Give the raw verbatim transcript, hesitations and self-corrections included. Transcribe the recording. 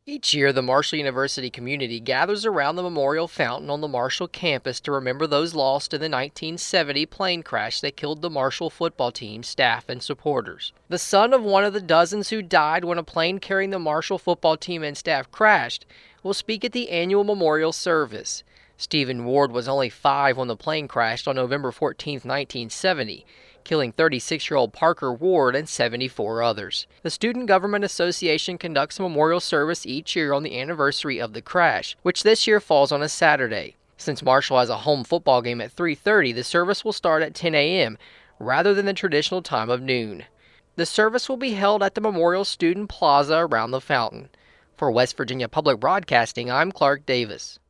Each year, the Marshall University community gathers around the memorial fountain on the Marshall campus to remember those lost in the nineteen seventy plane crash that killed the Marshall football team, staff, and supporters. The son of one of the dozens who died when a plane carrying the Marshall football team and staff crashed will speak at the annual memorial service. Stephen Ward was only five when the plane crashed on November fourteenth, nineteen seventy, killing thirty-six-year-old Parker Ward and seventy-four others. The Student Government Association conducts a memorial service each year on the anniversary of the crash, which this year falls on a Saturday. Since Marshall has a home football game at three thirty, the service will start at ten a.m. rather than the traditional time of noon. The service will be held at the Memorial Student Plaza around the fountain. For West Virginia Public Broadcasting, I'm Clark Davis.